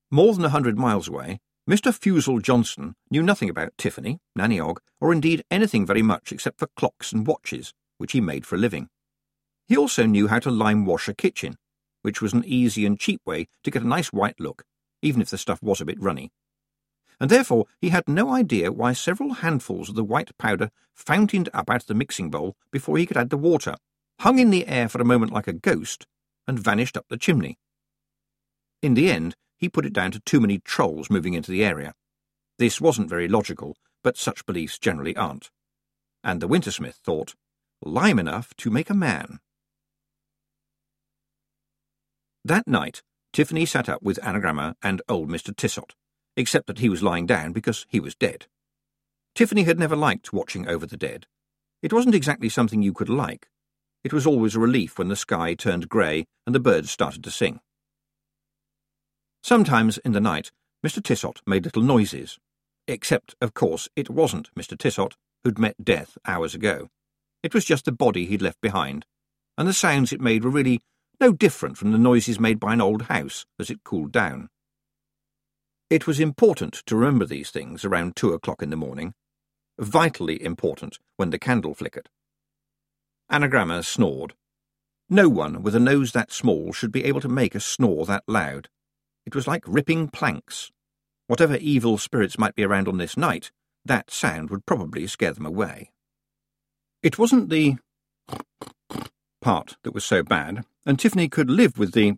More than 100 miles away, Mr. Fusel Johnson knew nothing about Tiffany, Nanny Ogg, or indeed anything very much except for clocks and watches, which he made for a living. He also knew how to lime wash a kitchen, which was an easy and cheap way to get a nice white look, even if the stuff was a bit runny. And therefore he had no idea why several handfuls of the white powder fountained up out of the mixing bowl before he could add the water, hung in the air for a moment like a ghost, and vanished up the chimney. In the end, he put it down to too many trolls moving into the area. This wasn't very logical, but such beliefs generally aren't. And the Wintersmith thought, lime enough to make a man. That night, Tiffany sat up with Anagramma and old Mr. Tissot, except that he was lying down because he was dead. Tiffany had never liked watching over the dead. It wasn't exactly something you could like. It was always a relief when the sky turned grey and the birds started to sing. Sometimes in the night, Mr. Tissot made little noises, except, of course, it wasn't Mr. Tissot who'd met death hours ago. It was just the body he'd left behind, and the sounds it made were really no different from the noises made by an old house as it cooled down. It was important to remember these things around 2 o'clock in the morning, vitally important when the candle flickered. Anagramma snored. No one with a nose that small should be able to make a snore that loud. It was like ripping planks. Whatever evil spirits might be around on this night, that sound would probably scare them away. It wasn't the part that was so bad, and Tiffany could live with the...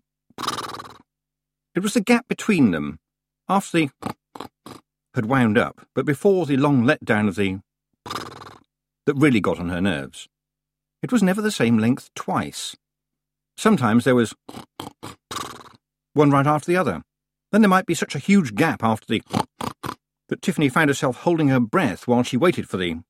It was the gap between them, after the had wound up, but before the long letdown of the that really got on her nerves. It was never the same length twice. Sometimes there was one right after the other. Then there might be such a huge gap after the that Tiffany found herself holding her breath while she waited for the...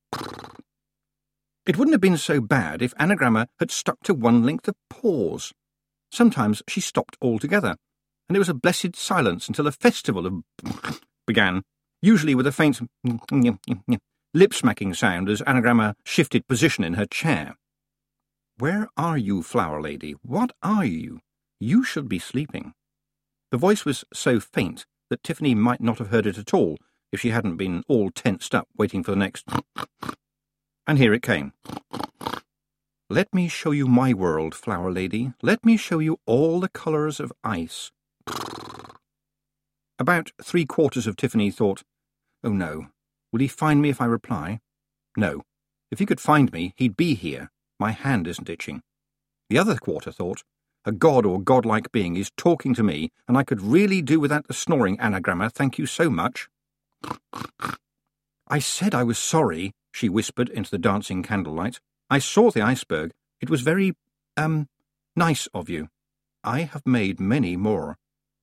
It wouldn't have been so bad if Anagramma had stuck to one length of pause. Sometimes she stopped altogether, and it was a blessed silence until a festival of began, usually with a faint lip-smacking sound as Anagramma shifted position in her chair. "Where are you, Flower Lady? What are you? You should be sleeping." The voice was so faint that Tiffany might not have heard it at all if she hadn't been all tensed up waiting for the next... And here it came. "Let me show you my world, Flower Lady. Let me show you all the colours of ice." About 3/4 of Tiffany thought, "Oh no, will he find me if I reply? No, if he could find me, he'd be here. My hand isn't itching." The other quarter thought, "A god or godlike being is talking to me, and I could really do without the snoring, Anagramma, thank you so much." "I said I was sorry," she whispered into the dancing candlelight. "I saw the iceberg. It was very, nice of you. I have made many more."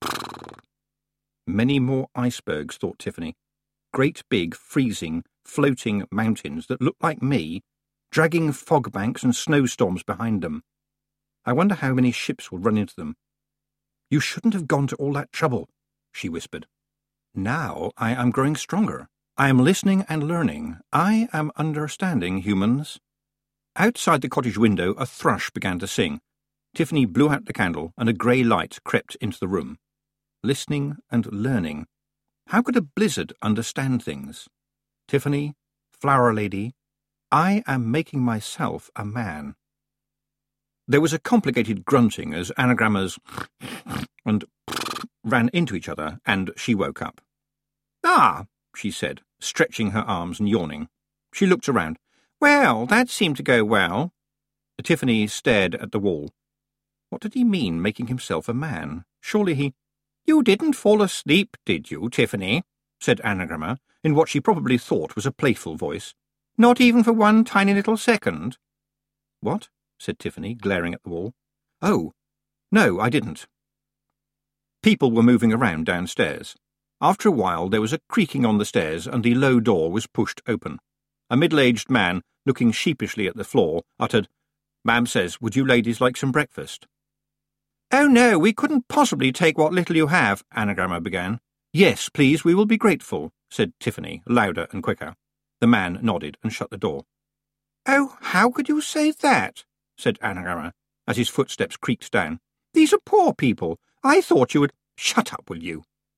Many more icebergs, thought Tiffany. Great big, freezing, floating mountains that looked like me, dragging fog banks and snowstorms behind them. I wonder how many ships will run into them. "You shouldn't have gone to all that trouble," she whispered. "Now I am growing stronger. I am listening and learning. I am understanding humans." Outside the cottage window a thrush began to sing. Tiffany blew out the candle and a grey light crept into the room. Listening and learning. How could a blizzard understand things? "Tiffany, Flower Lady, I am making myself a man." There was a complicated grunting as Anagrammas and ran into each other, and she woke up. "Ah," she said, stretching her arms and yawning. She looked around. "Well, that seemed to go well." Tiffany stared at the wall. What did he mean, making himself a man? Surely he... "You didn't fall asleep, did you, Tiffany?" said Anagramma, in what she probably thought was a playful voice. "Not even for one tiny little second?" "What?" said Tiffany, glaring at the wall. "Oh, no, I didn't." People were moving around downstairs. After a while there was a creaking on the stairs and the low door was pushed open. A middle-aged man, looking sheepishly at the floor, uttered, "Ma'am says, would you ladies like some breakfast?" "Oh no, we couldn't possibly take what little you have," Anagramma began. "Yes, please, we will be grateful," said Tiffany, louder and quicker. The man nodded and shut the door. "Oh, how could you say that?" said Anagramma, as his footsteps creaked down. "These are poor people. I thought you would—" "Shut up, will you?"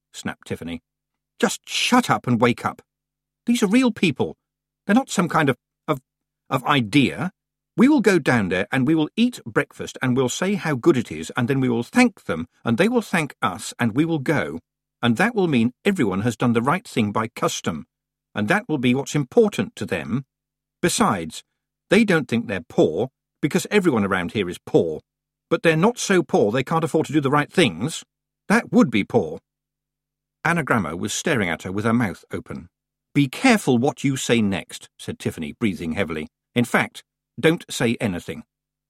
snapped Tiffany. "Just shut up and wake up. These are real people. They're not some kind of idea. We will go down there and we will eat breakfast and we'll say how good it is and then we will thank them and they will thank us and we will go. And that will mean everyone has done the right thing by custom. And that will be what's important to them. Besides, they don't think they're poor because everyone around here is poor. But they're not so poor they can't afford to do the right things. That would be poor." Anagramma was staring at her with her mouth open. "Be careful what you say next," said Tiffany, breathing heavily. "In fact, don't say anything."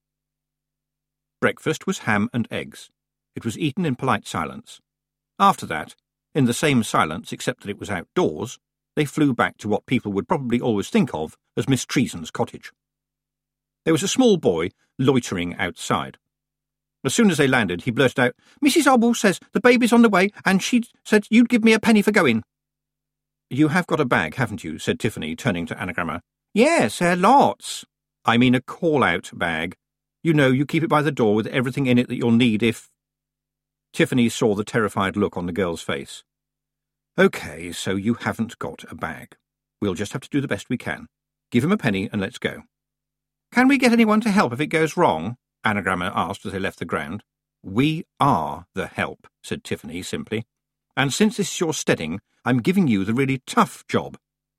Breakfast was ham and eggs. It was eaten in polite silence. After that, in the same silence except that it was outdoors, they flew back to what people would probably always think of as Miss Treason's cottage. There was a small boy loitering outside. As soon as they landed, he blurted out, "Mrs. Obble says the baby's on the way, and she said you'd give me a penny for going." "You have got a bag, haven't you?" said Tiffany, turning to Anagramma. "Yes, lots. I mean a call-out bag. You know, you keep it by the door with everything in it that you'll need if—" Tiffany saw the terrified look on the girl's face. "OK, so you haven't got a bag. We'll just have to do the best we can. Give him a penny and let's go." "Can we get anyone to help if it goes wrong?" Anagramma asked as they left the ground. "We are the help," said Tiffany simply. "And since this is your steading, I'm giving you the really tough job,"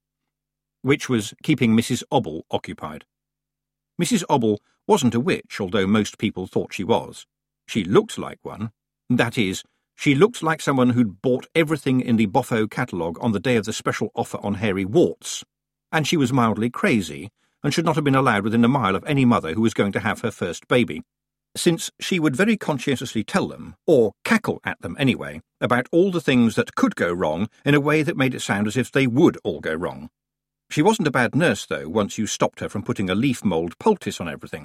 which was keeping Mrs. Obble occupied. Mrs. Obble wasn't a witch, although most people thought she was. She looked like one. That is, she looked like someone who'd bought everything in the Boffo catalogue on the day of the special offer on hairy warts, and she was mildly crazy, and should not have been allowed within a mile of any mother who was going to have her first baby, since she would very conscientiously tell them, or cackle at them anyway, about all the things that could go wrong in a way that made it sound as if they would all go wrong. She wasn't a bad nurse, though, once you stopped her from putting a leaf-mould poultice on everything.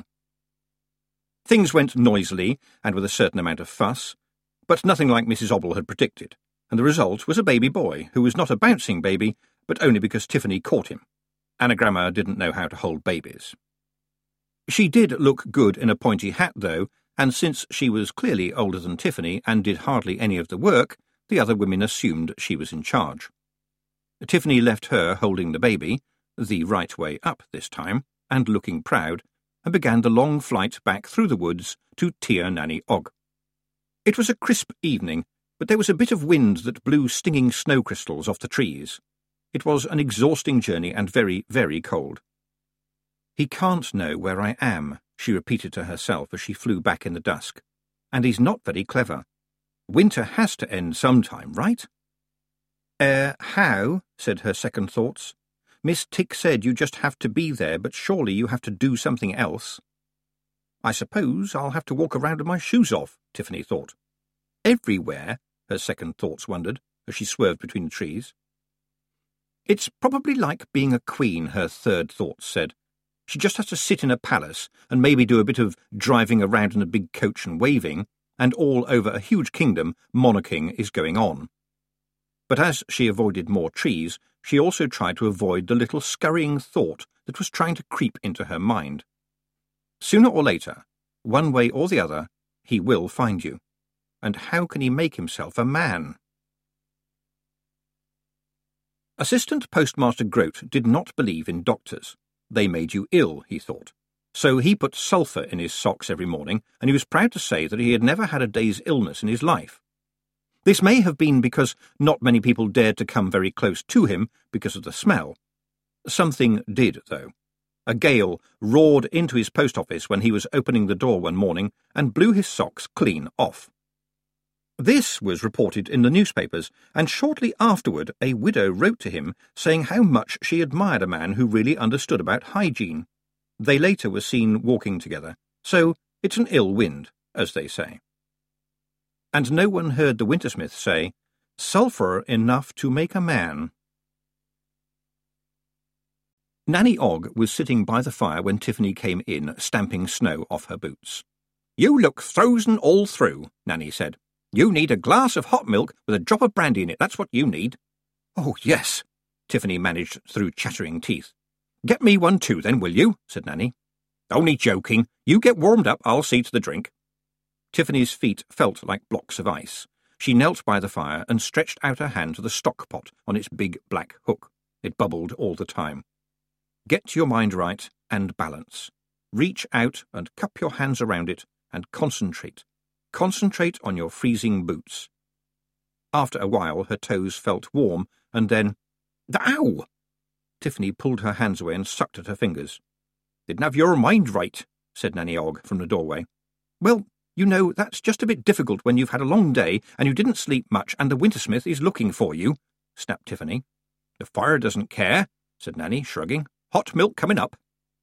Things went noisily and with a certain amount of fuss, but nothing like Mrs. Obble had predicted, and the result was a baby boy, who was not a bouncing baby, but only because Tiffany caught him. Anagramma didn't know how to hold babies. She did look good in a pointy hat, though, and since she was clearly older than Tiffany and did hardly any of the work, the other women assumed she was in charge. Tiffany left her holding the baby, the right way up this time, and looking proud, and began the long flight back through the woods to Tir Nanny Og. It was a crisp evening, but there was a bit of wind that blew stinging snow crystals off the trees. It was an exhausting journey and very, very cold. "He can't know where I am," she repeated to herself as she flew back in the dusk. "And he's not very clever. Winter has to end sometime, right?" How?" said her second thoughts. "Miss Tick said you just have to be there, but surely you have to do something else." "I suppose I'll have to walk around with my shoes off," Tiffany thought. "Everywhere?" her second thoughts wondered, as she swerved between the trees. "It's probably like being a queen," her third thoughts said. "She just has to sit in a palace and maybe do a bit of driving around in a big coach and waving, and all over a huge kingdom monarching is going on." But as she avoided more trees, she also tried to avoid the little scurrying thought that was trying to creep into her mind. Sooner or later, one way or the other, he will find you. And how can he make himself a man? Assistant Postmaster Grote did not believe in doctors. They made you ill, he thought. So he put sulphur in his socks every morning, and he was proud to say that he had never had a day's illness in his life. This may have been because not many people dared to come very close to him because of the smell. Something did, though. A gale roared into his post office when he was opening the door one morning and blew his socks clean off. This was reported in the newspapers, and shortly afterward a widow wrote to him saying how much she admired a man who really understood about hygiene. They later were seen walking together, so it's an ill wind, as they say. And no one heard the Wintersmith say, "Sulphur enough to make a man." Nanny Og was sitting by the fire when Tiffany came in, stamping snow off her boots. "You look frozen all through," Nanny said. "You need a glass of hot milk with a drop of brandy in it, that's what you need." "Oh, yes," Tiffany managed through chattering teeth. "Get me one too, then, will you?" said Nanny. "Only joking. You get warmed up, I'll see to the drink." Tiffany's feet felt like blocks of ice, She knelt by the fire and stretched out her hand to the stock pot on its big black hook. It bubbled all the time. Get your mind right and balance. Reach out and cup your hands around it and concentrate. Concentrate on your freezing boots. After a while, her toes felt warm, and then, ow! Tiffany pulled her hands away and sucked at her fingers. Didn't have your mind right, said Nanny Ogg from the doorway. Well, you know, that's just a bit difficult when you've had a long day and you didn't sleep much and the Wintersmith is looking for you, snapped Tiffany. The fire doesn't care, said Nanny, shrugging. Hot milk coming up.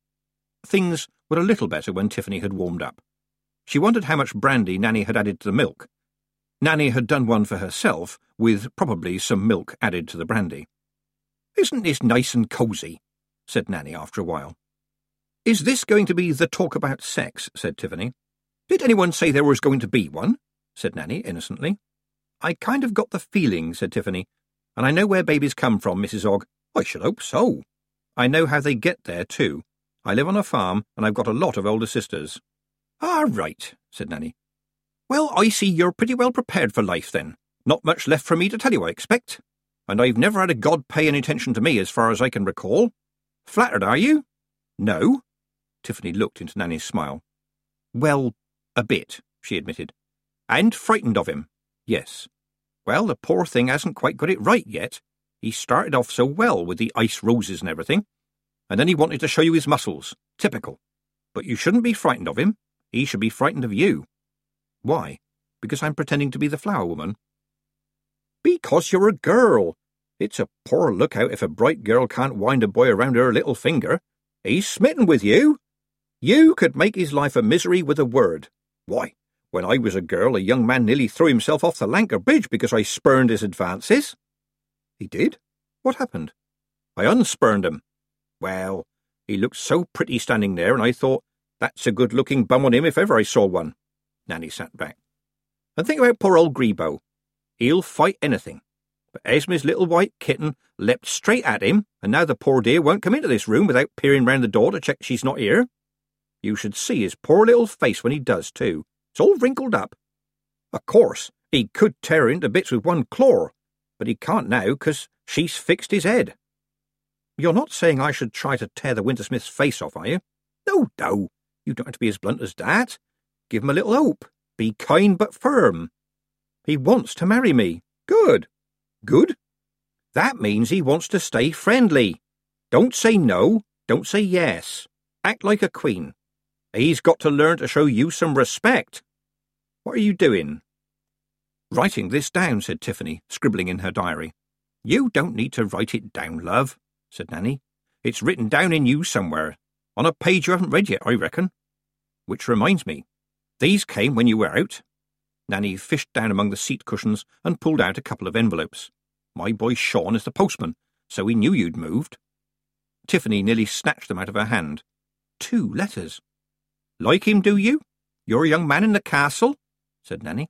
Things were a little better when Tiffany had warmed up. She wondered how much brandy Nanny had added to the milk. Nanny had done one for herself, with probably some milk added to the brandy. Isn't this nice and cosy? Said Nanny after a while. Is this going to be the talk about sex? Said Tiffany. Did anyone say there was going to be one? Said Nanny innocently. I kind of got the feeling, said Tiffany, and I know where babies come from, Mrs. Ogg. I should hope so. I know how they get there, too. I live on a farm, and I've got a lot of older sisters. Ah, right, said Nanny. Well, I see you're pretty well prepared for life, then. Not much left for me to tell you, I expect. And I've never had a god pay any attention to me as far as I can recall. Flattered, are you? No. Tiffany looked into Nanny's smile. Well, a bit, she admitted. And frightened of him? Yes. Well, the poor thing hasn't quite got it right yet. He started off so well with the ice roses and everything, and then he wanted to show you his muscles. Typical. But you shouldn't be frightened of him. He should be frightened of you. Why? Because I'm pretending to be the flower woman? Because you're a girl. It's a poor lookout if a bright girl can't wind a boy around her little finger. He's smitten with you. You could make his life a misery with a word. Why, when I was a girl, a young man nearly threw himself off the Lanker Bridge because I spurned his advances. He did? What happened? I unspurned him. Well, he looked so pretty standing there, and I thought, that's a good-looking bum on him if ever I saw one. Nanny sat back. And think about poor old Grebo. He'll fight anything. But Esme's little white kitten leapt straight at him, and now the poor dear won't come into this room without peering round the door to check she's not here. You should see his poor little face when he does, too. It's all wrinkled up. Of course, he could tear her into bits with one claw, but he can't now, 'cause she's fixed his head. You're not saying I should try to tear the Wintersmith's face off, are you? No, no, you don't have to be as blunt as that. Give him a little hope. Be kind but firm. He wants to marry me. Good. Good? That means he wants to stay friendly. Don't say no, don't say yes. Act like a queen. He's got to learn to show you some respect. What are you doing? Writing this down, said Tiffany, scribbling in her diary. You don't need to write it down, love, said Nanny. It's written down in you somewhere, on a page you haven't read yet, I reckon. Which reminds me, these came when you were out. Nanny fished down among the seat cushions and pulled out a couple of envelopes. My boy Sean is the postman, so he knew you'd moved. Tiffany nearly snatched them out of her hand. 2 letters. Like him, do you? You're a young man in the castle, said Nanny.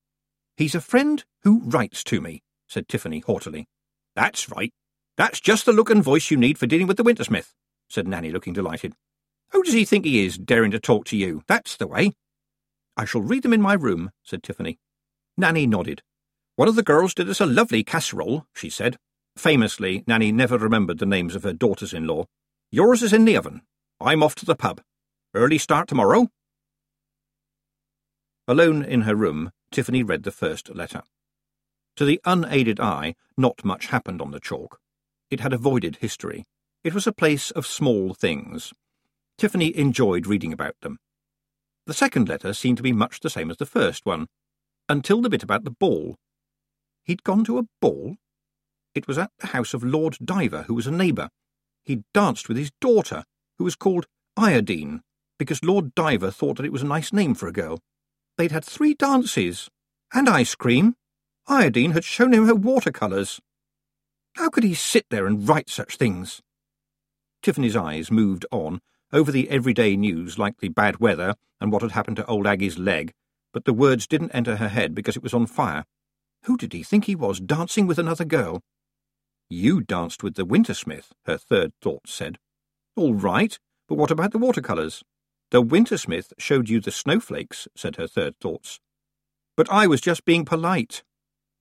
He's a friend who writes to me, said Tiffany haughtily. That's right. That's just the look and voice you need for dealing with the Wintersmith, said Nanny, looking delighted. Who does he think he is, daring to talk to you? That's the way. I shall read them in my room, said Tiffany. Nanny nodded. One of the girls did us a lovely casserole, she said. Famously, Nanny never remembered the names of her daughters-in-law. Yours is in the oven. I'm off to the pub. Early start tomorrow? Alone in her room, Tiffany read the first letter. To the unaided eye, not much happened on the chalk. It had avoided history. It was a place of small things. Tiffany enjoyed reading about them. The second letter seemed to be much the same as the first one, until the bit about the ball. He'd gone to a ball? It was at the house of Lord Diver, who was a neighbour. He'd danced with his daughter, who was called Iodine, because Lord Diver thought that it was a nice name for a girl. They'd had 3 dances, and ice cream. Iodine had shown him her watercolours. How could he sit there and write such things? Tiffany's eyes moved on, over the everyday news like the bad weather and what had happened to old Aggie's leg, but the words didn't enter her head because it was on fire. Who did he think he was, dancing with another girl? You danced with the Wintersmith, her third thought said. All right, but what about the watercolours? The Wintersmith showed you the snowflakes, said her third thoughts. But I was just being polite.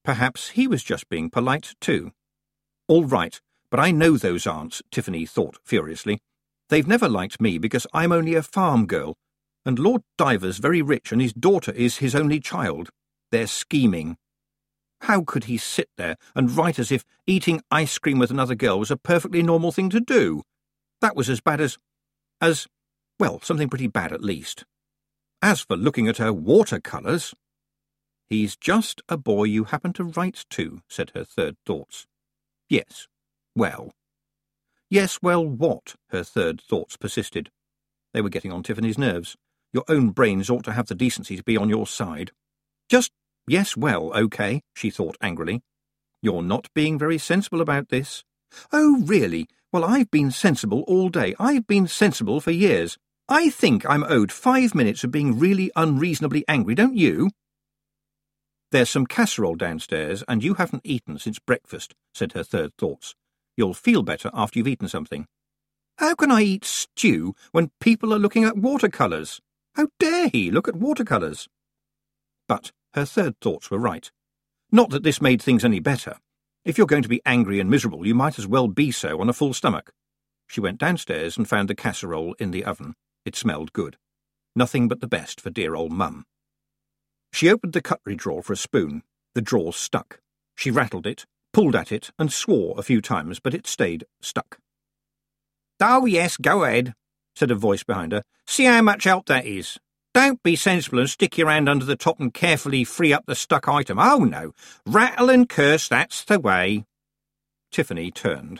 Perhaps he was just being polite too. All right, but I know those aunts, Tiffany thought furiously. They've never liked me because I'm only a farm girl, and Lord Diver's very rich and his daughter is his only child. They're scheming. How could he sit there and write as if eating ice cream with another girl was a perfectly normal thing to do? That was as bad as, well, something pretty bad at least. As for looking at her watercolours— He's just a boy you happen to write to, said her third thoughts. Yes, well. Yes, well, what? Her third thoughts persisted. They were getting on Tiffany's nerves. Your own brains ought to have the decency to be on your side. Just, yes, well, OK, she thought angrily. You're not being very sensible about this. Oh, really? Well, I've been sensible all day. I've been sensible for years. I think I'm owed 5 minutes of being really unreasonably angry, don't you? There's some casserole downstairs, and you haven't eaten since breakfast, said her third thoughts. You'll feel better after you've eaten something. How can I eat stew when people are looking at watercolours? How dare he look at watercolours? But her third thoughts were right. Not that this made things any better. If you're going to be angry and miserable, you might as well be so on a full stomach. She went downstairs and found the casserole in the oven. It smelled good. Nothing but the best for dear old Mum. She opened the cutlery drawer for a spoon. The drawer stuck. She rattled it, pulled at it, and swore a few times, but it stayed stuck. Oh, yes, go ahead, said a voice behind her. See how much help that is. Don't be sensible and stick your hand under the top and carefully free up the stuck item. Oh, no. Rattle and curse, that's the way. Tiffany turned.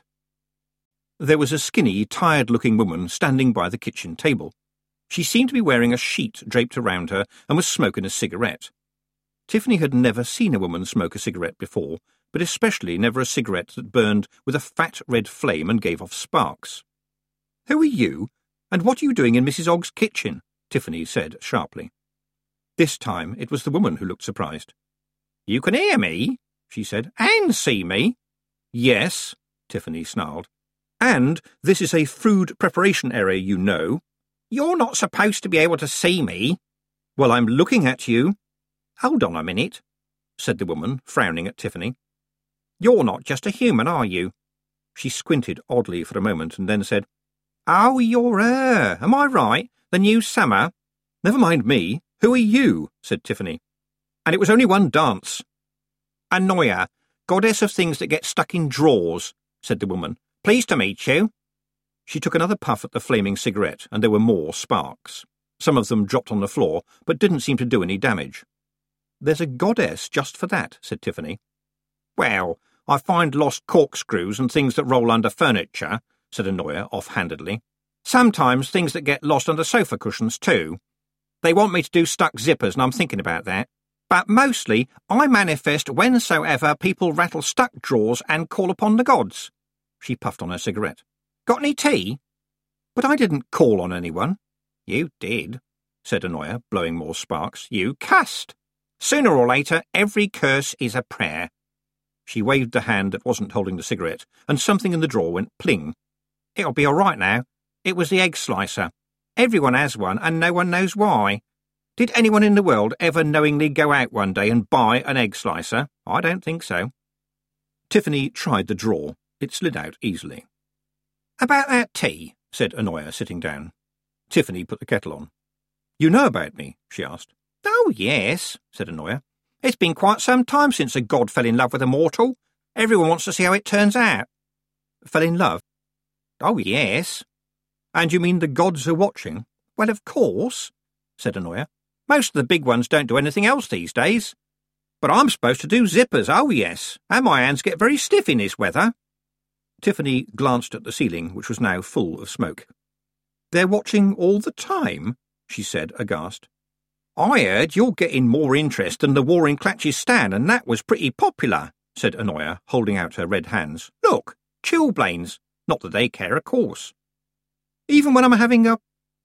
There was a skinny, tired-looking woman standing by the kitchen table. She seemed to be wearing a sheet draped around her and was smoking a cigarette. Tiffany had never seen a woman smoke a cigarette before, but especially never a cigarette that burned with a fat red flame and gave off sparks. "Who are you, and what are you doing in Mrs. Ogg's kitchen?" Tiffany said sharply. This time it was the woman who looked surprised. "You can hear me," she said, "and see me." "Yes," Tiffany snarled. "And this is a food preparation area, you know." "You're not supposed to be able to see me." "Well, I'm looking at you." "Hold on a minute," said the woman, frowning at Tiffany. "You're not just a human, are you?" She squinted oddly for a moment and then said, "Oh, you're her. Am I right? The new Summer?" "Never mind me. Who are you?" said Tiffany. "And it was only one dance." "Anoia, goddess of things that get stuck in drawers," said the woman. "Pleased to meet you." She took another puff at the flaming cigarette, and there were more sparks. Some of them dropped on the floor, but didn't seem to do any damage. "There's a goddess just for that," said Tiffany. "Well, I find lost corkscrews and things that roll under furniture," said Anoia off-handedly. "Sometimes things that get lost under sofa cushions, too. They want me to do stuck zippers, and I'm thinking about that. But mostly, I manifest whensoever people rattle stuck drawers and call upon the gods." She puffed on her cigarette. "Got any tea?" "But I didn't call on anyone." "You did," said Anoia, blowing more sparks. "You cussed. Sooner or later, every curse is a prayer." She waved the hand that wasn't holding the cigarette, and something in the drawer went pling. "It'll be all right now. It was the egg slicer. Everyone has one, and no one knows why. Did anyone in the world ever knowingly go out one day and buy an egg slicer? I don't think so." Tiffany tried the drawer. It slid out easily. "About that tea," said Anoia, sitting down. Tiffany put the kettle on. "You know about me?" she asked. "Oh, yes," said Anoia. "It's been quite some time since a god fell in love with a mortal. Everyone wants to see how it turns out." "Fell in love?" "Oh, yes." "And you mean the gods are watching?" "Well, of course," said Anoia. "Most of the big ones don't do anything else these days. But I'm supposed to do zippers, oh yes, and my hands get very stiff in this weather." Tiffany glanced at the ceiling, which was now full of smoke. "They're watching all the time?" she said, aghast. "I heard you're getting more interest than the war in Clatchistan, and that was pretty popular," said Anoia, holding out her red hands. "Look, chilblains. Not that they care, of course." "Even when I'm having a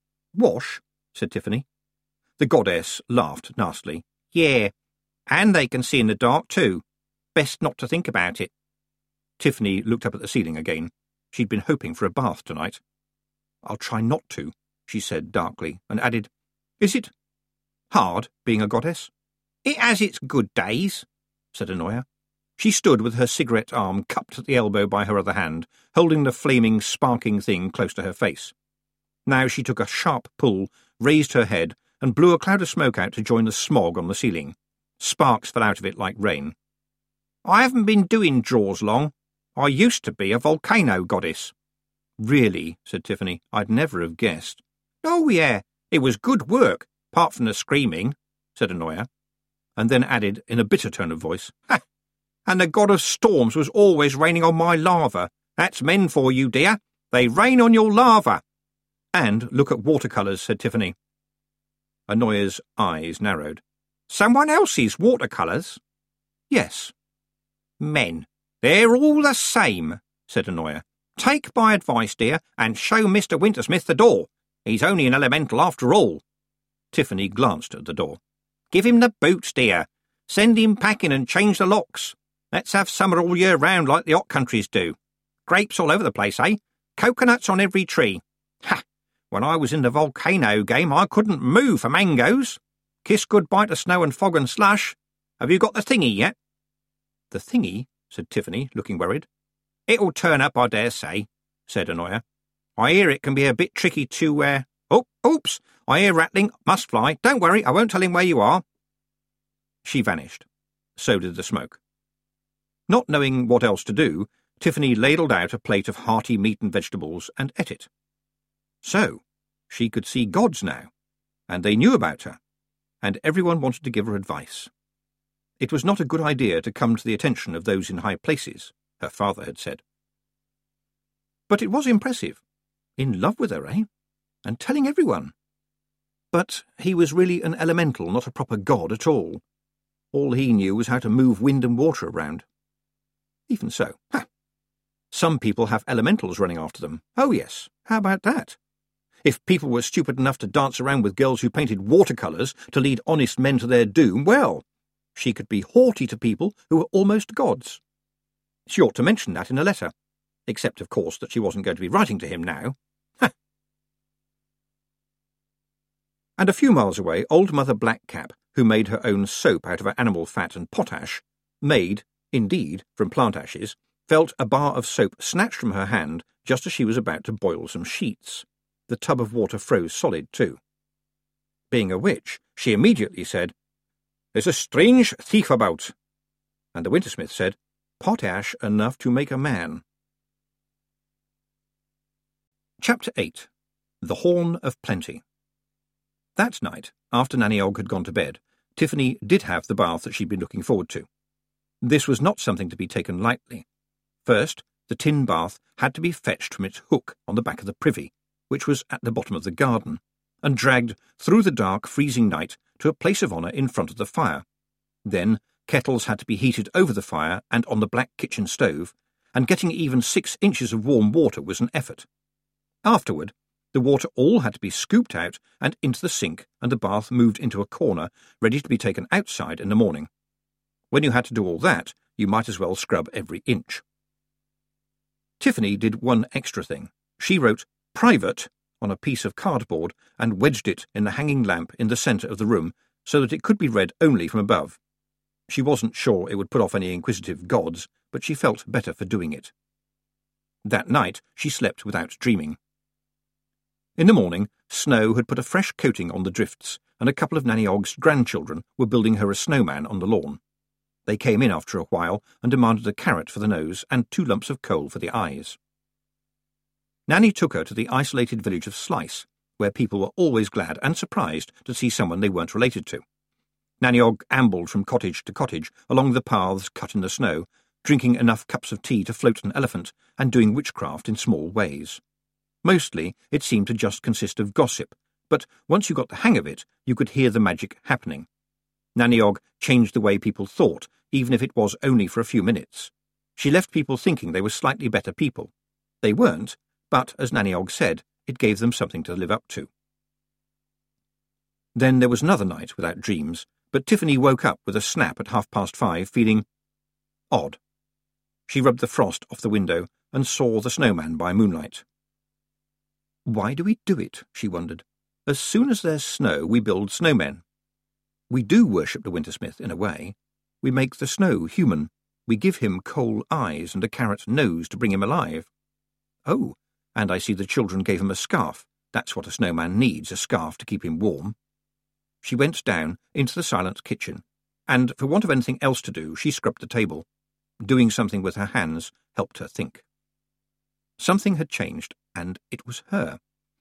wash?" said Tiffany. The goddess laughed nastily. "Yeah, and they can see in the dark, too. Best not to think about it." Tiffany looked up at the ceiling again. She'd been hoping for a bath tonight. "I'll try not to," she said darkly, and added, "Is it hard being a goddess?" "It has its good days," said Anoia. She stood with her cigarette arm cupped at the elbow by her other hand, holding the flaming, sparking thing close to her face. Now she took a sharp pull, raised her head, and blew a cloud of smoke out to join the smog on the ceiling. Sparks fell out of it like rain. "I haven't been doing draws long. I used to be a volcano goddess." "Really?" said Tiffany. "I'd never have guessed." "Oh, yeah, it was good work, apart from the screaming," said Anoya, and then added in a bitter tone of voice, "Ha! And the god of storms was always raining on my lava. That's men for you, dear. They rain on your lava." "And look at watercolours," said Tiffany. Anoya's eyes narrowed. "Someone else's watercolours?" "Yes." "Men. They're all the same," said Anoya. "Take my advice, dear, and show Mr. Wintersmith the door. He's only an elemental after all." Tiffany glanced at the door. "Give him the boots, dear. Send him packing and change the locks. Let's have summer all year round like the hot countries do. Grapes all over the place, eh? Coconuts on every tree. Ha! When I was in the volcano game, I couldn't move for mangoes. Kiss goodbye to snow and fog and slush. Have you got the thingy yet?" "The thingy?" said Tiffany, looking worried. "It'll turn up, I dare say," said Anoya. "I hear it can be a bit tricky to, oops, I hear rattling, must fly. Don't worry, I won't tell him where you are." She vanished. So did the smoke. Not knowing what else to do, Tiffany ladled out a plate of hearty meat and vegetables and ate it. So, she could see gods now, and they knew about her, and everyone wanted to give her advice. It was not a good idea to come to the attention of those in high places, her father had said. But it was impressive. In love with her, eh? And telling everyone. But he was really an elemental, not a proper god at all. All he knew was how to move wind and water around. Even so, some people have elementals running after them. Oh yes, how about that? If people were stupid enough to dance around with girls who painted watercolours to lead honest men to their doom, well, she could be haughty to people who were almost gods. She ought to mention that in a letter, except, of course, that she wasn't going to be writing to him now. And a few miles away, old Mother Blackcap, who made her own soap out of animal fat and potash, made, indeed, from plant ashes, felt a bar of soap snatched from her hand just as she was about to boil some sheets. The tub of water froze solid, too. Being a witch, she immediately said, "There's a strange thief about." And the Wintersmith said, "Potash enough to make a man." Chapter 8. The Horn of Plenty. That night, after Nanny Ogg had gone to bed, Tiffany did have the bath that she'd been looking forward to. This was not something to be taken lightly. First, the tin bath had to be fetched from its hook on the back of the privy, which was at the bottom of the garden, and dragged through the dark, freezing night to a place of honour in front of the fire. Then kettles had to be heated over the fire and on the black kitchen stove, and getting even 6 inches of warm water was an effort. Afterward, the water all had to be scooped out and into the sink, and the bath moved into a corner, ready to be taken outside in the morning. When you had to do all that, you might as well scrub every inch. Tiffany did one extra thing. She wrote "Private" on a piece of cardboard and wedged it in the hanging lamp in the centre of the room so that it could be read only from above. She wasn't sure it would put off any inquisitive gods, but she felt better for doing it. That night she slept without dreaming. In the morning, snow had put a fresh coating on the drifts, and a couple of Nanny Ogg's grandchildren were building her a snowman on the lawn. They came in after a while and demanded a carrot for the nose and 2 lumps of coal for the eyes. Nanny took her to the isolated village of Slice, where people were always glad and surprised to see someone they weren't related to. Nanny Ogg ambled from cottage to cottage along the paths cut in the snow, drinking enough cups of tea to float an elephant and doing witchcraft in small ways. Mostly, it seemed to just consist of gossip, but once you got the hang of it, you could hear the magic happening. Nanny Ogg changed the way people thought, even if it was only for a few minutes. She left people thinking they were slightly better people. They weren't, but, as Nanny Ogg said, it gave them something to live up to. Then there was another night without dreams, but Tiffany woke up with a snap at 5:30, feeling odd. She rubbed the frost off the window and saw the snowman by moonlight. Why do we do it? She wondered. As soon as there's snow, we build snowmen. We do worship the Wintersmith in a way. We make the snow human. We give him coal eyes and a carrot nose to bring him alive. Oh, and I see the children gave him a scarf. That's what a snowman needs, a scarf to keep him warm. She went down into the silent kitchen, and for want of anything else to do, she scrubbed the table. Doing something with her hands helped her think. Something had changed, and it was her.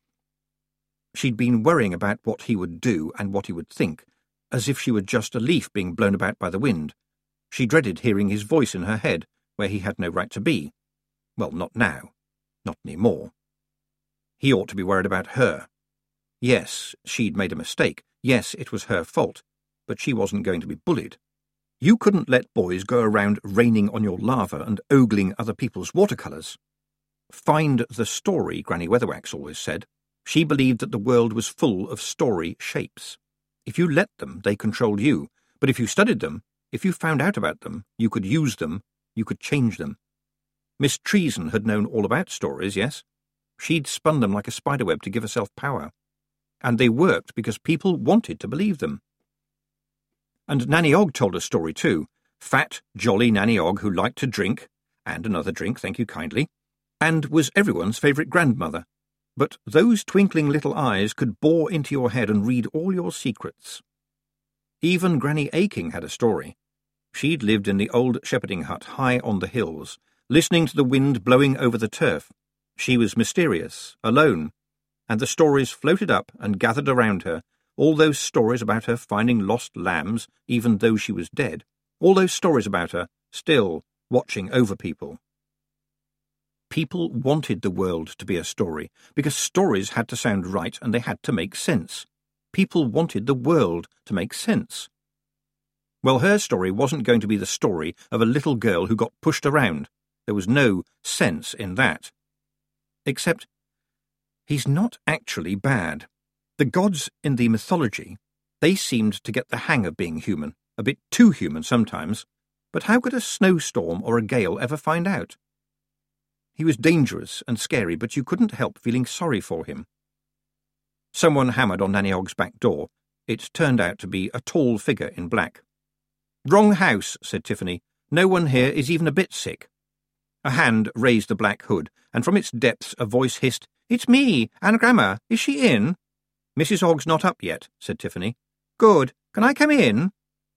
She'd been worrying about what he would do and what he would think, as if she were just a leaf being blown about by the wind. She dreaded hearing his voice in her head, where he had no right to be. Well, not now. Not any more. He ought to be worried about her. Yes, she'd made a mistake. Yes, it was her fault. But she wasn't going to be bullied. You couldn't let boys go around raining on your lava and ogling other people's watercolours. Find the story, Granny Weatherwax always said. She believed that the world was full of story shapes. If you let them, they controlled you. But if you studied them, if you found out about them, you could use them, you could change them. Miss Treason had known all about stories, yes? She'd spun them like a spiderweb to give herself power. And they worked because people wanted to believe them. And Nanny Ogg told a story too. Fat, jolly Nanny Ogg who liked to drink, and another drink, thank you kindly, and was everyone's favourite grandmother. But those twinkling little eyes could bore into your head and read all your secrets. Even Granny Aching had a story. She'd lived in the old shepherding hut high on the hills, listening to the wind blowing over the turf. She was mysterious, alone, and the stories floated up and gathered around her, all those stories about her finding lost lambs, even though she was dead, all those stories about her, still watching over people. People wanted the world to be a story, because stories had to sound right and they had to make sense. People wanted the world to make sense. Well, her story wasn't going to be the story of a little girl who got pushed around. There was no sense in that. Except, he's not actually bad. The gods in the mythology, they seemed to get the hang of being human, a bit too human sometimes, but how could a snowstorm or a gale ever find out? He was dangerous and scary, but you couldn't help feeling sorry for him. Someone hammered on Nanny Ogg's back door. It turned out to be a tall figure in black. "Wrong house," said Tiffany. "No one here is even a bit sick." A hand raised the black hood, and from its depths a voice hissed, "It's me, Anagrama. Is she in?" "Mrs. Ogg's not up yet," said Tiffany. "Good. Can I come in?"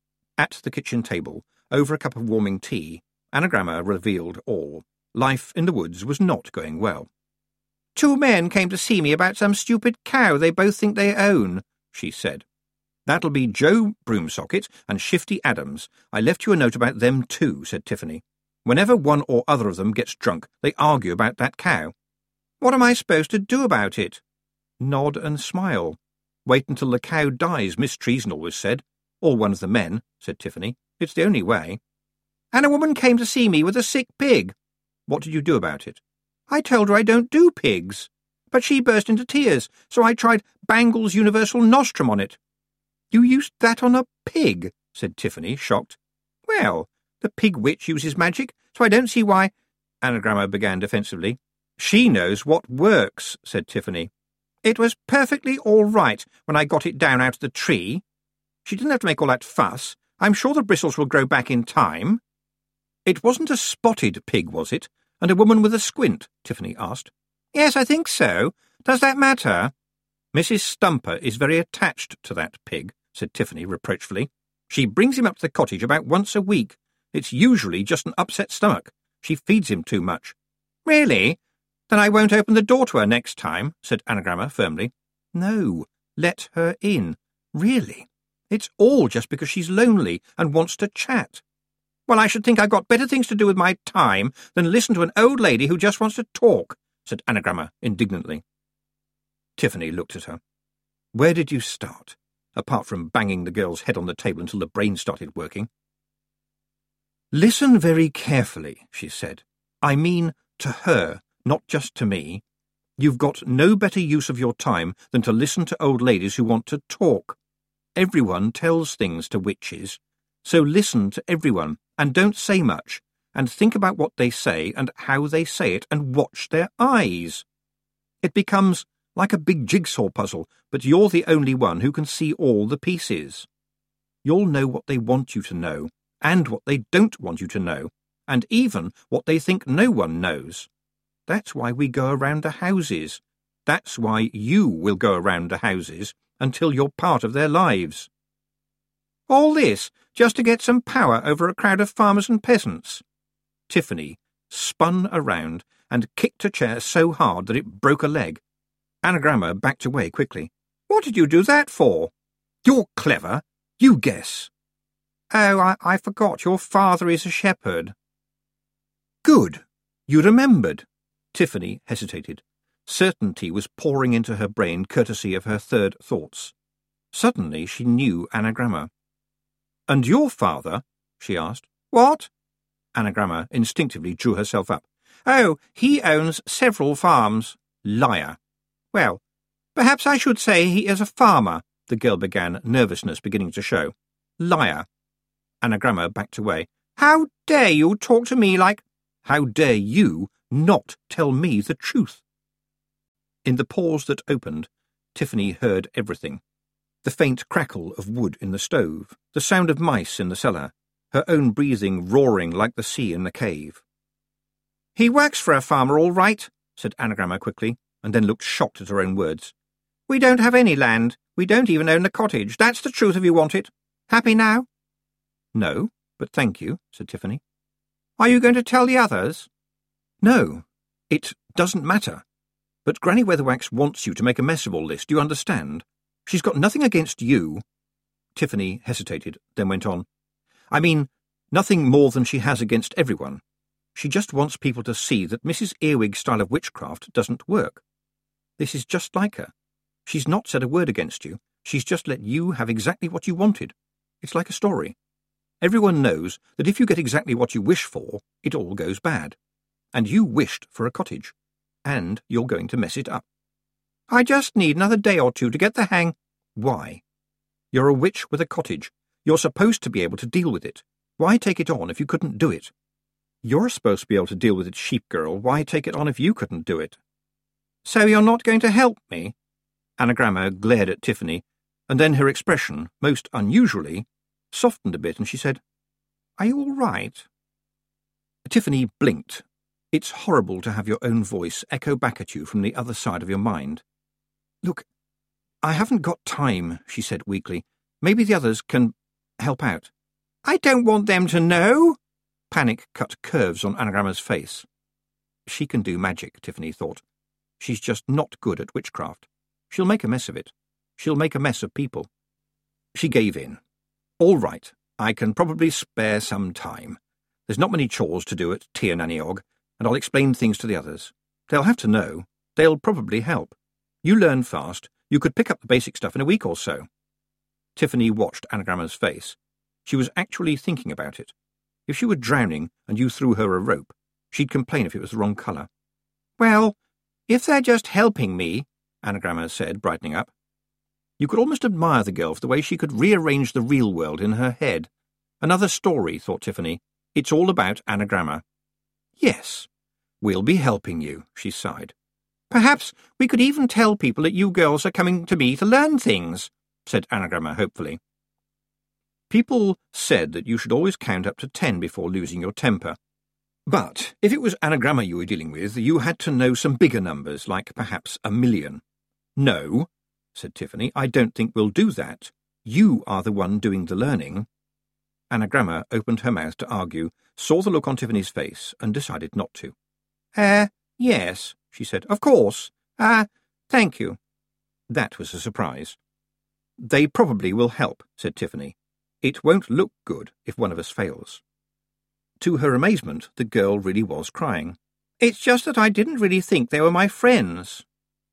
At the kitchen table, over a cup of warming tea, Anagrama revealed all. Life in the woods was not going well. "Two men came to see me about some stupid cow they both think they own," she said. "That'll be Joe Broomsocket and Shifty Adams. I left you a note about them too," said Tiffany. "Whenever one or other of them gets drunk, they argue about that cow." "What am I supposed to do about it?" "Nod and smile. Wait until the cow dies, Miss Treason always said. Or one of the men," said Tiffany. "It's the only way." "And a woman came to see me with a sick pig." "What did you do about it?" "I told her I don't do pigs. But she burst into tears, so I tried Bangle's Universal Nostrum on it." "You used that on a pig?" said Tiffany, shocked. "Well, the pig witch uses magic, so I don't see why—" Anagrama began defensively. "She knows what works," said Tiffany. "It was perfectly all right when I got it down out of the tree. She didn't have to make all that fuss. I'm sure the bristles will grow back in time." "It wasn't a spotted pig, was it? And a woman with a squint?" Tiffany asked. "Yes, I think so. Does that matter?" "Mrs. Stumper is very attached to that pig," said Tiffany reproachfully. "She brings him up to the cottage about once a week. It's usually just an upset stomach. She feeds him too much." "Really? Then I won't open the door to her next time," said Anagrama firmly. "No, let her in. Really. It's all just because she's lonely and wants to chat." "Well, I should think I've got better things to do with my time than listen to an old lady who just wants to talk," said Anagrama indignantly. Tiffany looked at her. "Where did you start, apart from banging the girl's head on the table until the brain started working?" "Listen very carefully," she said. "I mean to her, not just to me. You've got no better use of your time than to listen to old ladies who want to talk. Everyone tells things to witches, so listen to everyone, and don't say much, and think about what they say and how they say it, and watch their eyes. It becomes like a big jigsaw puzzle, but you're the only one who can see all the pieces. You'll know what they want you to know, and what they don't want you to know, and even what they think no one knows. That's why we go around the houses. That's why you will go around the houses until you're part of their lives. All this just to get some power over a crowd of farmers and peasants. Tiffany spun around and kicked a chair so hard that it broke a leg. Anagramma backed away quickly. What did you do that for? You're clever. You guess. Oh, I forgot. Your father is a shepherd. Good. You remembered. Tiffany hesitated. Certainty was pouring into her brain courtesy of her third thoughts. Suddenly she knew Anagramma. And your father? She asked. What? Anagramma instinctively drew herself up. Oh, he owns several farms. Liar. Well, perhaps I should say he is a farmer, the girl began, nervousness beginning to show. Liar. Anagramma backed away. How dare you talk to me like— How dare you not tell me the truth? In the pause that opened, Tiffany heard everything. The faint crackle of wood in the stove, the sound of mice in the cellar, her own breathing roaring like the sea in the cave. He works for a farmer, all right, said Anagramma quickly, and then looked shocked at her own words. We don't have any land. We don't even own a cottage. That's the truth if you want it. Happy now? No, but thank you, said Tiffany. Are you going to tell the others? No, it doesn't matter. But Granny Weatherwax wants you to make a mess of all this, do you understand? She's got nothing against you. Tiffany hesitated, then went on. I mean, nothing more than she has against everyone. She just wants people to see that Mrs. Earwig's style of witchcraft doesn't work. This is just like her. She's not said a word against you. She's just let you have exactly what you wanted. It's like a story. Everyone knows that if you get exactly what you wish for, it all goes bad. And you wished for a cottage. And you're going to mess it up. I just need another day or two to get the hang. Why? You're a witch with a cottage. You're supposed to be able to deal with it. Why take it on if you couldn't do it? You're supposed to be able to deal with it, sheep girl. Why take it on if you couldn't do it? So you're not going to help me? Anagramma glared at Tiffany, and then her expression, most unusually, softened a bit, and she said, Are you all right? Tiffany blinked. It's horrible to have your own voice echo back at you from the other side of your mind. Look, I haven't got time, she said weakly. Maybe the others can help out. I don't want them to know. Panic cut curves on Anagramma's face. She can do magic, Tiffany thought. She's just not good at witchcraft. She'll make a mess of it. She'll make a mess of people. She gave in. All right, I can probably spare some time. There's not many chores to do at Tir Naniog, and I'll explain things to the others. They'll have to know. They'll probably help. You learn fast. You could pick up the basic stuff in a week or so. Tiffany watched Anagramma's face. She was actually thinking about it. If she were drowning and you threw her a rope, she'd complain if it was the wrong colour. Well, if they're just helping me, Anagramma said, brightening up. You could almost admire the girl for the way she could rearrange the real world in her head. Another story, thought Tiffany. It's all about Anagramma. Yes, we'll be helping you, she sighed. Perhaps we could even tell people that you girls are coming to me to learn things, said Anagramma hopefully. People said that you should always count up to 10 before losing your temper. But if it was Anagramma you were dealing with, you had to know some bigger numbers, like perhaps 1,000,000. No, said Tiffany, I don't think we'll do that. You are the one doing the learning. Anagramma opened her mouth to argue, saw the look on Tiffany's face, and decided not to. Yes, she said. Of course. Thank you. That was a surprise. They probably will help, said Tiffany. It won't look good if one of us fails. To her amazement, the girl really was crying. It's just that I didn't really think they were my friends.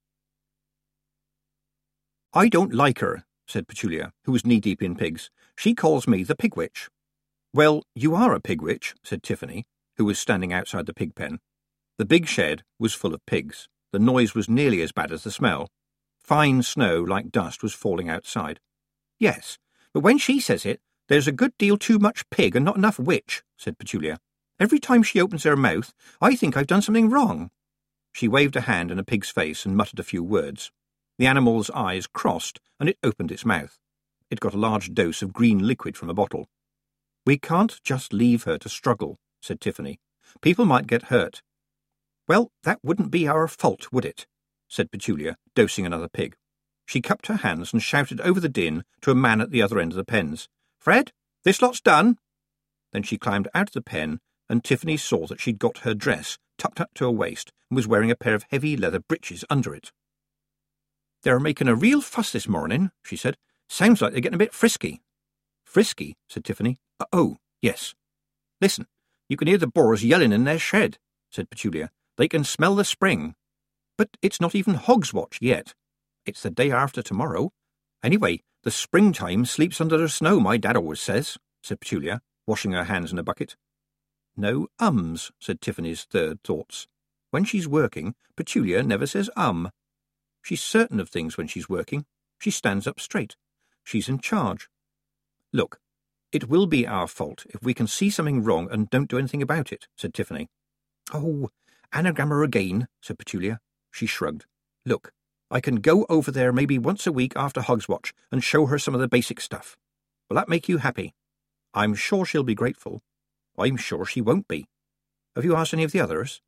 I don't like her, said Petulia, who was knee-deep in pigs. She calls me the pig witch. Well, you are a pig witch, said Tiffany, who was standing outside the pig pen. The big shed was full of pigs. The noise was nearly as bad as the smell. Fine snow like dust was falling outside. Yes, but when she says it, there's a good deal too much pig and not enough witch, said Petulia. Every time she opens her mouth, I think I've done something wrong. She waved a hand in a pig's face and muttered a few words. The animal's eyes crossed, and it opened its mouth. It got a large dose of green liquid from a bottle. We can't just leave her to struggle, said Tiffany. "People might get hurt." "Well, that wouldn't be our fault, would it?" said Petulia, dosing another pig. She cupped her hands and shouted over the din to a man at the other end of the pens. "Fred, this lot's done." Then she climbed out of the pen, and Tiffany saw that she'd got her dress tucked up to her waist and was wearing a pair of heavy leather breeches under it. "They're making a real fuss this morning," she said. "Sounds like they're getting a bit frisky." "Frisky?" said Tiffany. "Oh, yes. Listen, you can hear the boars yelling in their shed," said Petulia. "They can smell the spring. But it's not even Hog's Watch yet. It's the day after tomorrow. Anyway, the springtime sleeps under the snow, my dad always says," said Petulia, washing her hands in a bucket. "No ums," said Tiffany's third thoughts. "When she's working, Petulia never says She's certain of things when she's working. She stands up straight. She's in charge. Look, it will be our fault if we can see something wrong and don't do anything about it," said Tiffany. "Oh, anagramma again," said Petulia. She shrugged. "Look, I can go over there maybe once a week after Hog's Watch and show her some of the basic stuff. Will that make you happy? I'm sure she'll be grateful. I'm sure she won't be. Have you asked any of the others?"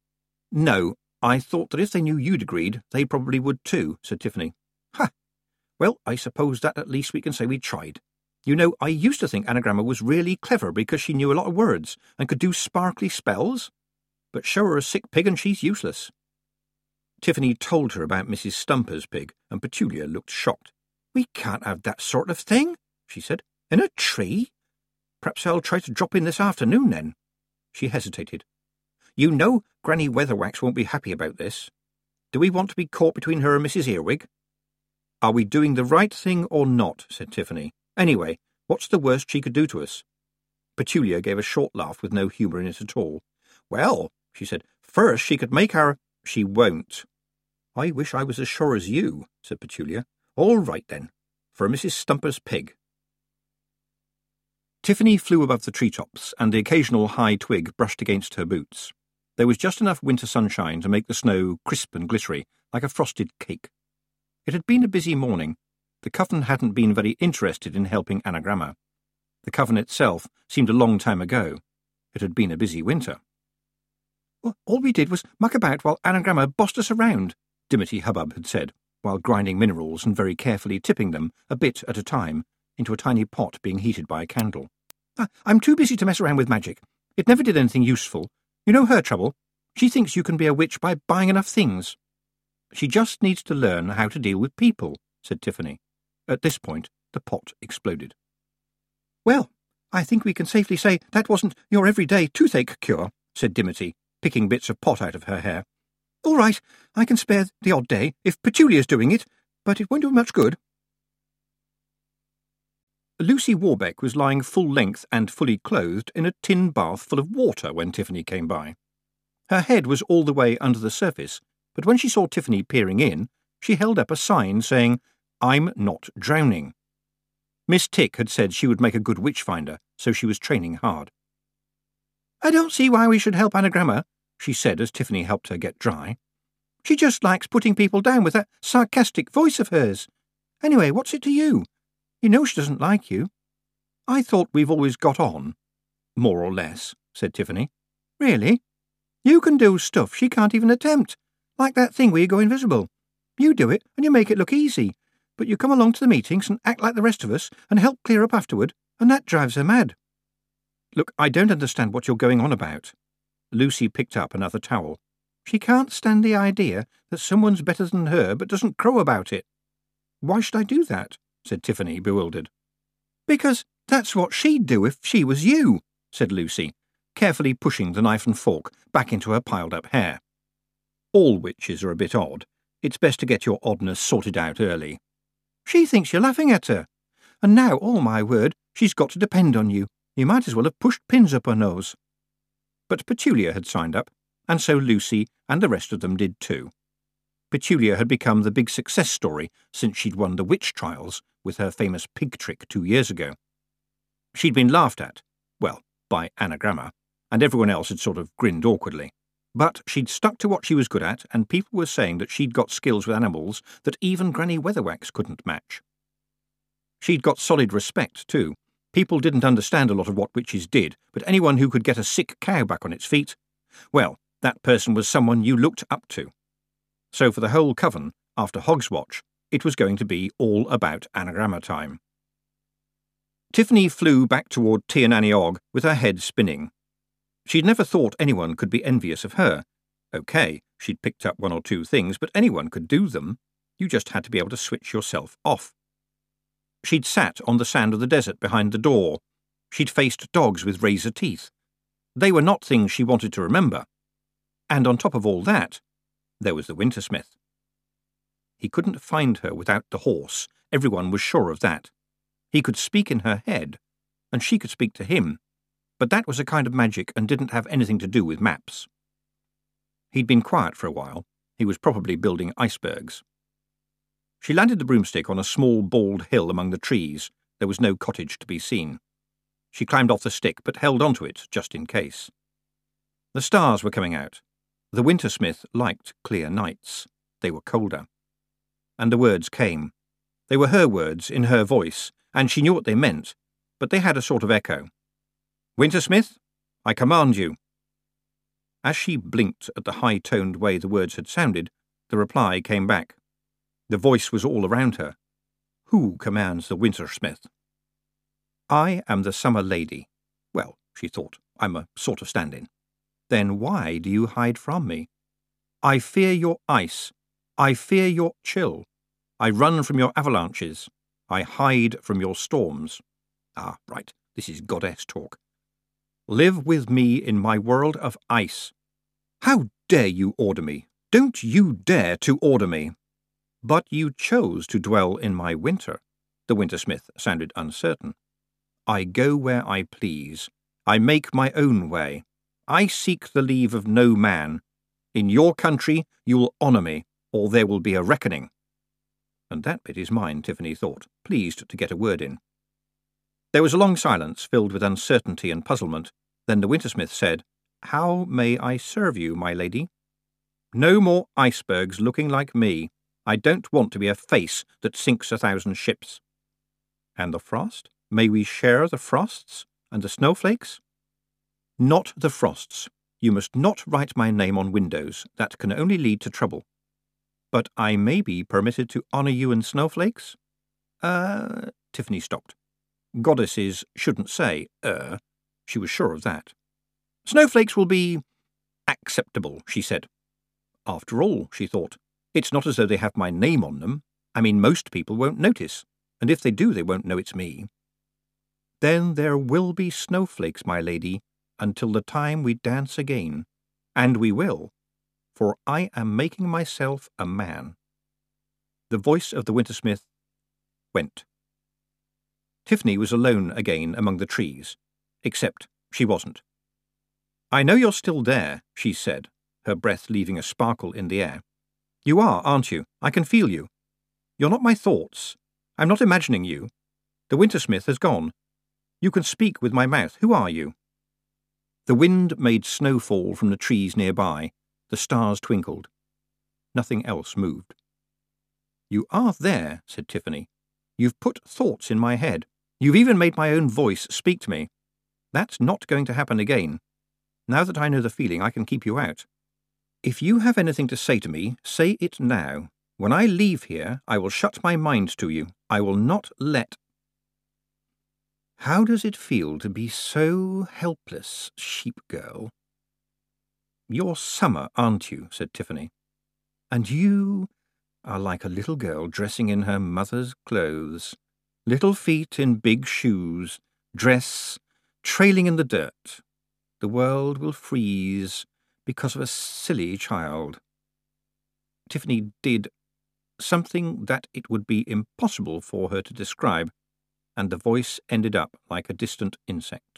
"No, I thought that if they knew you'd agreed, they probably would too," said Tiffany. "Ha! Well, I suppose that at least we can say we tried. You know, I used to think Anagramma was really clever because she knew a lot of words and could do sparkly spells. But show her a sick pig and she's useless." Tiffany told her about Mrs. Stumper's pig, and Petulia looked shocked. "We can't have that sort of thing," she said. "In a tree? Perhaps I'll try to drop in this afternoon, then." She hesitated. "You know Granny Weatherwax won't be happy about this. Do we want to be caught between her and Mrs. Earwig?" "Are we doing the right thing or not?" said Tiffany. "Anyway, what's the worst she could do to us?" Petulia gave a short laugh with no humour in it at all. "Well," she said, "first she could make our—" "She won't." "I wish I was as sure as you," said Petulia. "All right, then, for Mrs. Stumper's pig." Tiffany flew above the treetops, and the occasional high twig brushed against her boots. There was just enough winter sunshine to make the snow crisp and glittery, like a frosted cake. It had been a busy morning. The coven hadn't been very interested in helping Anagramma. The coven itself seemed a long time ago. It had been a busy winter. "Well, all we did was muck about while Anagramma bossed us around," Dimity Hubbub had said, while grinding minerals and very carefully tipping them, a bit at a time, into a tiny pot being heated by a candle. "I'm too busy to mess around with magic. It never did anything useful. You know her trouble? She thinks you can be a witch by buying enough things." "She just needs to learn how to deal with people," said Tiffany. At this point, the pot exploded. "Well, I think we can safely say that wasn't your everyday toothache cure," said Dimity, picking bits of pot out of her hair. "All right, I can spare the odd day if Petulia's doing it, but it won't do much good." Lucy Warbeck was lying full length and fully clothed in a tin bath full of water when Tiffany came by. Her head was all the way under the surface, but when she saw Tiffany peering in, she held up a sign saying, "I'm not drowning." Miss Tick had said she would make a good witch-finder, so she was training hard. "I don't see why we should help Anagramma," she said as Tiffany helped her get dry. "She just likes putting people down with that sarcastic voice of hers. Anyway, what's it to you? You know she doesn't like you." "I thought we've always got on." "More or less," said Tiffany. "Really? You can do stuff she can't even attempt, like that thing where you go invisible. You do it and you make it look easy, but you come along to the meetings and act like the rest of us and help clear up afterward, and that drives her mad." "Look, I don't understand what you're going on about." Lucy picked up another towel. "She can't stand the idea that someone's better than her but doesn't crow about it." "Why should I do that?" said Tiffany, bewildered. "Because that's what she'd do if she was you," said Lucy, carefully pushing the knife and fork back into her piled-up hair. "All witches are a bit odd. It's best to get your oddness sorted out early." "She thinks you're laughing at her. And now, oh my word, she's got to depend on you. You might as well have pushed pins up her nose." But Petulia had signed up, and so Lucy and the rest of them did too. Petulia had become the big success story since she'd won the witch trials with her famous pig trick 2 years ago. She'd been laughed at, well, by Anagramma, and everyone else had sort of grinned awkwardly. But she'd stuck to what she was good at, and people were saying that she'd got skills with animals that even Granny Weatherwax couldn't match. She'd got solid respect, too. People didn't understand a lot of what witches did, but anyone who could get a sick cow back on its feet, well, that person was someone you looked up to. So for the whole coven, after Hogswatch, it was going to be all about anagramma time. Tiffany flew back toward Tir Nanny Og with her head spinning. She'd never thought anyone could be envious of her. OK, she'd picked up one or two things, but anyone could do them. You just had to be able to switch yourself off. She'd sat on the sand of the desert behind the door. She'd faced dogs with razor teeth. They were not things she wanted to remember. And on top of all that, there was the Wintersmith. He couldn't find her without the horse. Everyone was sure of that. He could speak in her head, and she could speak to him, but that was a kind of magic and didn't have anything to do with maps. He'd been quiet for a while. He was probably building icebergs. She landed the broomstick on a small bald hill among the trees. There was no cottage to be seen. She climbed off the stick, but held onto it just in case. The stars were coming out. The Wintersmith liked clear nights. They were colder. And the words came. They were her words, in her voice, and she knew what they meant, but they had a sort of echo. "Wintersmith, I command you." As she blinked at the high-toned way the words had sounded, the reply came back. The voice was all around her. "Who commands the Wintersmith?" "I am the Summer Lady." Well, she thought, I'm a sort of stand-in. "Then why do you hide from me?" "I fear your ice. I fear your chill. I run from your avalanches. I hide from your storms." Ah, right, this is goddess talk. "Live with me in my world of ice." "How dare you order me? Don't you dare to order me." "But you chose to dwell in my winter." The Wintersmith sounded uncertain. "I go where I please. I make my own way. I seek the leave of no man. In your country you will honour me, or there will be a reckoning." And that bit is mine, Tiffany thought, pleased to get a word in. There was a long silence filled with uncertainty and puzzlement. Then the Wintersmith said, "How may I serve you, my lady?" "No more icebergs looking like me. I don't want to be a face that sinks 1,000 ships." "And the frost? May we share the frosts and the snowflakes?" "Not the frosts. You must not write my name on windows. That can only lead to trouble." "But I may be permitted to honour you in snowflakes?" Tiffany stopped. Goddesses shouldn't say, She was sure of that. "Snowflakes will be acceptable," she said. After all, she thought, it's not as though they have my name on them. I mean, most people won't notice, and if they do, they won't know it's me. "Then there will be snowflakes, my lady, until the time we dance again. And we will, for I am making myself a man." The voice of the Wintersmith went. Tiffany was alone again among the trees, except she wasn't. "I know you're still there," she said, her breath leaving a sparkle in the air. "You are, aren't you? I can feel you. You're not my thoughts. I'm not imagining you. The Wintersmith has gone. You can speak with my mouth. Who are you?" The wind made snow fall from the trees nearby. The stars twinkled. Nothing else moved. "You are there," said Tiffany. "You've put thoughts in my head. You've even made my own voice speak to me. That's not going to happen again. Now that I know the feeling, I can keep you out. If you have anything to say to me, say it now. When I leave here, I will shut my mind to you. I will not let—" "How does it feel to be so helpless, sheep girl?" "You're Summer, aren't you?" said Tiffany. "And you are like a little girl dressing in her mother's clothes. Little feet in big shoes, dress trailing in the dirt. The world will freeze because of a silly child." Tiffany did something that it would be impossible for her to describe, and the voice ended up like a distant insect.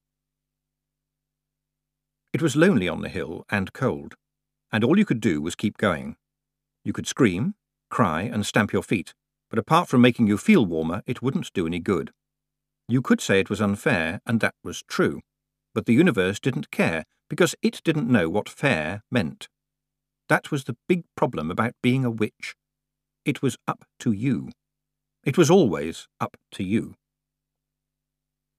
It was lonely on the hill and cold, and all you could do was keep going. You could scream, cry, and stamp your feet, but apart from making you feel warmer, it wouldn't do any good. You could say it was unfair, and that was true, but the universe didn't care because it didn't know what fair meant. That was the big problem about being a witch. It was up to you. It was always up to you.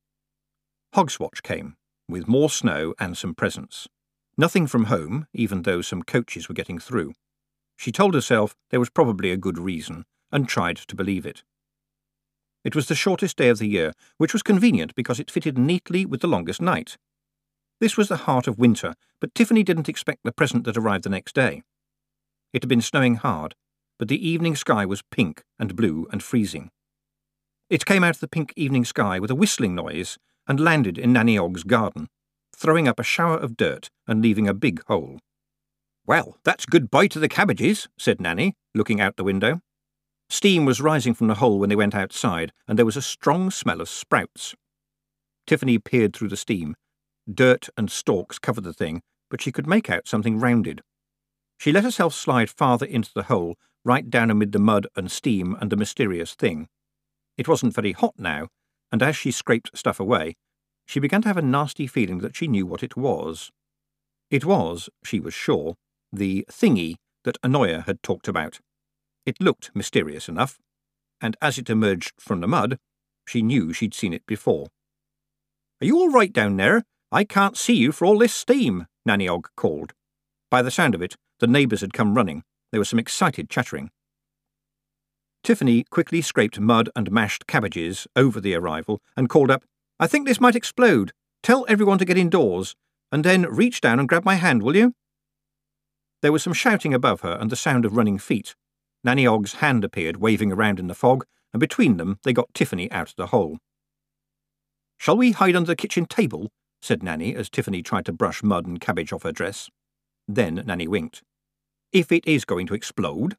Hogswatch came, with more snow and some presents. Nothing from home, even though some coaches were getting through. She told herself there was probably a good reason, and tried to believe it. It was the shortest day of the year, which was convenient because it fitted neatly with the longest night. This was the heart of winter, but Tiffany didn't expect the present that arrived the next day. It had been snowing hard, but the evening sky was pink and blue and freezing. It came out of the pink evening sky with a whistling noise and landed in Nanny Ogg's garden, throwing up a shower of dirt and leaving a big hole. "Well, that's goodbye to the cabbages," said Nanny, looking out the window. Steam was rising from the hole when they went outside, and there was a strong smell of sprouts. Tiffany peered through the steam. Dirt and stalks covered the thing, but she could make out something rounded. She let herself slide farther into the hole, right down amid the mud and steam and the mysterious thing. It wasn't very hot now, and as she scraped stuff away, she began to have a nasty feeling that she knew what it was. It was, she was sure, the thingy that Anoya had talked about. It looked mysterious enough, and as it emerged from the mud, she knew she'd seen it before. "Are you all right down there? I can't see you for all this steam," Nanny Ogg called. By the sound of it, the neighbours had come running. There was some excited chattering. Tiffany quickly scraped mud and mashed cabbages over the arrival and called up, "I think this might explode. Tell everyone to get indoors, and then reach down and grab my hand, will you?" There was some shouting above her and the sound of running feet. Nanny Ogg's hand appeared, waving around in the fog, and between them they got Tiffany out of the hole. "Shall we hide under the kitchen table?" said Nanny as Tiffany tried to brush mud and cabbage off her dress. Then Nanny winked. "If it is going to explode?"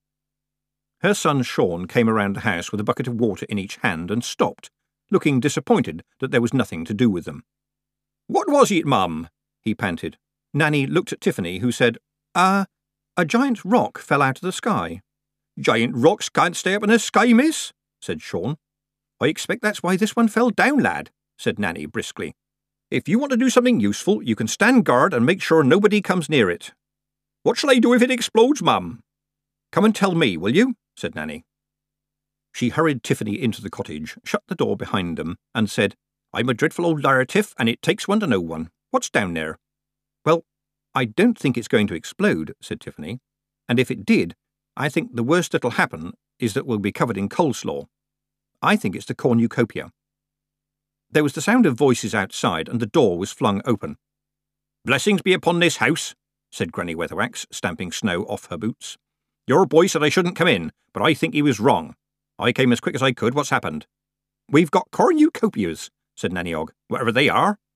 Her son Sean came around the house with a bucket of water in each hand and stopped, looking disappointed that there was nothing to do with them. "What was it, Mum?" he panted. Nanny looked at Tiffany, who said, A giant rock fell out of the sky." "Giant rocks can't stay up in the sky, miss," said Sean. "I expect that's why this one fell down, lad," said Nanny briskly. "If you want to do something useful, you can stand guard and make sure nobody comes near it." "What shall I do if it explodes, Mum?" "Come and tell me, will you?" said Nanny. She hurried Tiffany into the cottage, shut the door behind them, and said, "I'm a dreadful old liar, Tiff, and it takes one to know one. What's down there?" "Well, I don't think it's going to explode," said Tiffany, "and if it did, I think the worst that'll happen is that we'll be covered in coleslaw. I think it's the cornucopia." There was the sound of voices outside, and the door was flung open. "Blessings be upon this house," said Granny Weatherwax, stamping snow off her boots. "Your boy said I shouldn't come in, but I think he was wrong. I came as quick as I could. What's happened?" "We've got cornucopias," said Nanny Ogg, "whatever they are.